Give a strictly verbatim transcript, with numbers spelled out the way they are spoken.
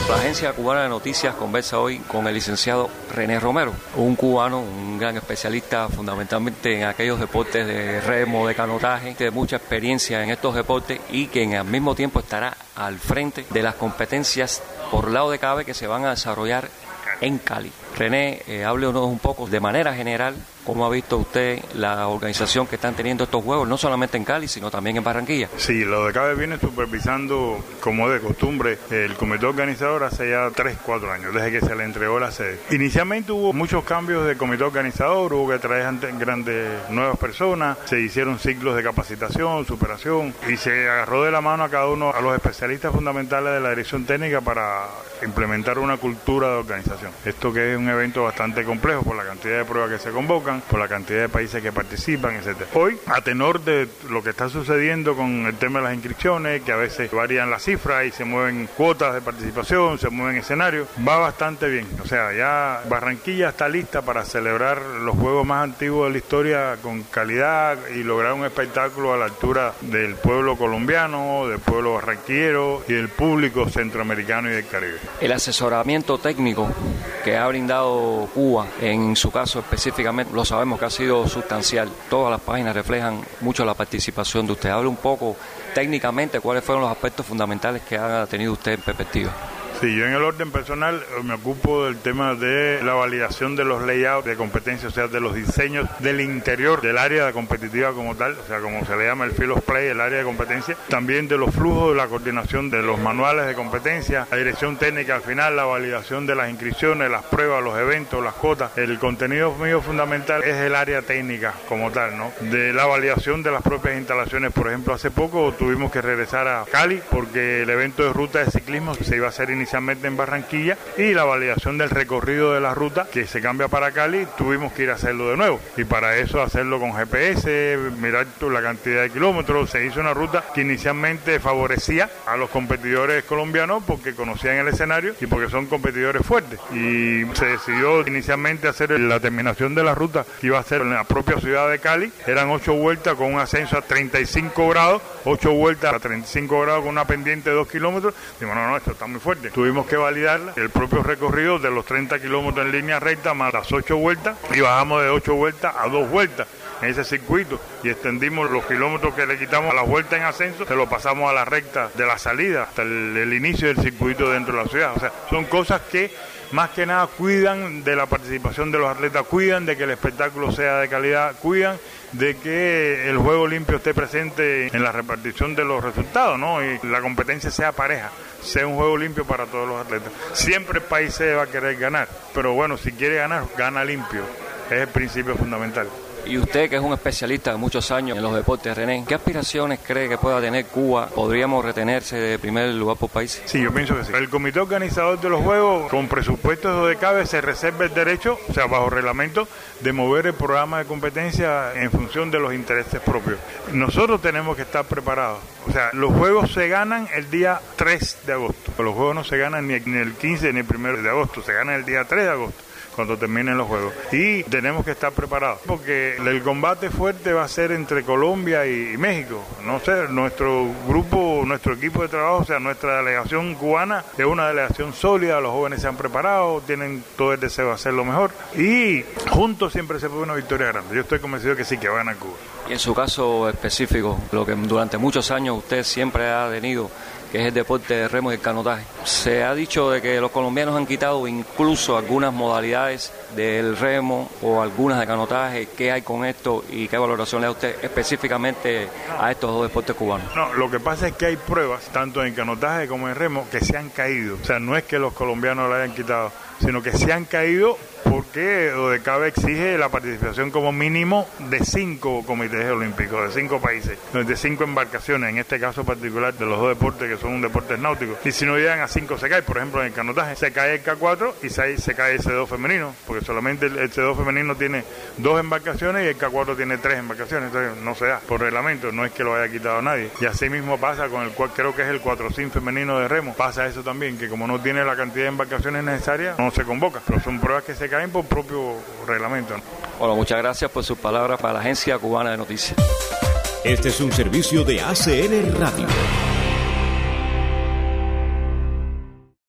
La Agencia Cubana de Noticias conversa hoy con el licenciado René Romero, un cubano, un gran especialista fundamentalmente en aquellos deportes de remo, de canotaje, de mucha experiencia en estos deportes y que al mismo tiempo estará al frente de las competencias por lado de CABE que se van a desarrollar en Cali. René, eh, háblenos un poco de manera general cómo ha visto usted la organización que están teniendo estos juegos, no solamente en Cali, sino también en Barranquilla. Sí, lo de CABE viene supervisando, como de costumbre, el comité organizador hace ya tres, cuatro años, desde que se le entregó la sede. Inicialmente hubo muchos cambios de comité organizador, hubo que traer grandes nuevas personas, se hicieron ciclos de capacitación, superación, y se agarró de la mano a cada uno, a los especialistas fundamentales de la dirección técnica para implementar una cultura de organización. Esto que es un evento bastante complejo por la cantidad de pruebas que se convocan, por la cantidad de países que participan, etcétera. Hoy, a tenor de lo que está sucediendo con el tema de las inscripciones, que a veces varían las cifras y se mueven cuotas de participación, se mueven escenarios, va bastante bien. O sea, ya Barranquilla está lista para celebrar los juegos más antiguos de la historia con calidad y lograr un espectáculo a la altura del pueblo colombiano, del pueblo barranquillero y del público centroamericano y del Caribe. El asesoramiento técnico que ha brindado Cuba, en su caso específicamente, lo sabemos que ha sido sustancial. Todas las páginas reflejan mucho la participación de usted. Hable un poco técnicamente cuáles fueron los aspectos fundamentales que ha tenido usted en perspectiva. Sí, yo en el orden personal me ocupo del tema de la validación de los layouts de competencia, o sea, de los diseños del interior del área competitiva como tal, o sea, como se le llama el field of play, el área de competencia, también de los flujos, de la coordinación de los manuales de competencia, la dirección técnica al final, la validación de las inscripciones, las pruebas, los eventos, las cuotas. El contenido mío fundamental es el área técnica como tal, ¿no? De la validación de las propias instalaciones. Por ejemplo, hace poco tuvimos que regresar a Cali porque el evento de ruta de ciclismo se iba a hacer inicialmente en Barranquilla y la validación del recorrido de la ruta que se cambia para Cali, tuvimos que ir a hacerlo de nuevo y para eso hacerlo con G P S, mirar la cantidad de kilómetros. Se hizo una ruta que inicialmente favorecía a los competidores colombianos porque conocían el escenario y porque son competidores fuertes, y se decidió inicialmente hacer la terminación de la ruta que iba a ser en la propia ciudad de Cali. Eran ocho vueltas con un ascenso a treinta y cinco grados, ocho vueltas a treinta y cinco grados con una pendiente de dos kilómetros. Digo, no, no, esto está muy fuerte. Tuvimos que validarla, el propio recorrido de los treinta kilómetros en línea recta más las ocho vueltas, y bajamos de ocho vueltas a dos vueltas en ese circuito y extendimos los kilómetros que le quitamos a la vuelta en ascenso, se lo pasamos a la recta de la salida hasta el, el inicio del circuito dentro de la ciudad. O sea, son cosas que más que nada cuidan de la participación de los atletas, cuidan de que el espectáculo sea de calidad, cuidan de que el juego limpio esté presente en la repartición de los resultados, ¿no? Y la competencia sea pareja, sea un juego limpio para todos los atletas. Siempre el país se va a querer ganar, pero bueno, si quiere ganar, gana limpio. Es el principio fundamental. Y usted, que es un especialista de muchos años en los deportes, René, ¿qué aspiraciones cree que pueda tener Cuba? ¿Podríamos retenerse de primer lugar por país? Sí, yo pienso que sí. El comité organizador de los Juegos, con presupuestos de CABE, se reserva el derecho, o sea, bajo reglamento, de mover el programa de competencia en función de los intereses propios. Nosotros tenemos que estar preparados. O sea, los Juegos se ganan el día tres de agosto. Los Juegos no se ganan ni el quince ni el primero de agosto, se ganan el día tres de agosto. Cuando terminen los juegos. Y tenemos que estar preparados, porque el combate fuerte va a ser entre Colombia y México. No sé, nuestro grupo, nuestro equipo de trabajo, o sea, nuestra delegación cubana es una delegación sólida, los jóvenes se han preparado, tienen todo el deseo de hacerlo mejor, y juntos siempre se puede una victoria grande. Yo estoy convencido que sí, que va a ganar Cuba. Y en su caso específico, lo que durante muchos años usted siempre ha tenido, que es el deporte de remo y el canotaje. Se ha dicho de que los colombianos han quitado incluso algunas modalidades del remo o algunas de canotaje. ¿Qué hay con esto y qué valoración le da usted específicamente a estos dos deportes cubanos? No, lo que pasa es que hay pruebas, tanto en canotaje como en remo, que se han caído. O sea, no es que los colombianos lo hayan quitado, sino que se han caído porque ODECABE exige la participación como mínimo de cinco comités olímpicos, de cinco países, de cinco embarcaciones, en este caso particular de los dos deportes que son deportes náuticos. Y si no llegan a cinco se cae. Por ejemplo, en el canotaje se cae el K cuatro y se, se cae el C dos femenino, porque solamente el, el C dos femenino tiene dos embarcaciones y el K cuatro tiene tres embarcaciones, entonces no se da por reglamento, no es que lo haya quitado nadie. Y así mismo pasa con el cual creo que es el cuatro C I N femenino de remo, pasa eso también, que como no tiene la cantidad de embarcaciones necesarias, no se convoca, pero son pruebas que se caen por propio reglamento. Bueno, muchas gracias por sus palabras para la Agencia Cubana de Noticias. Este es un servicio de A C N Radio.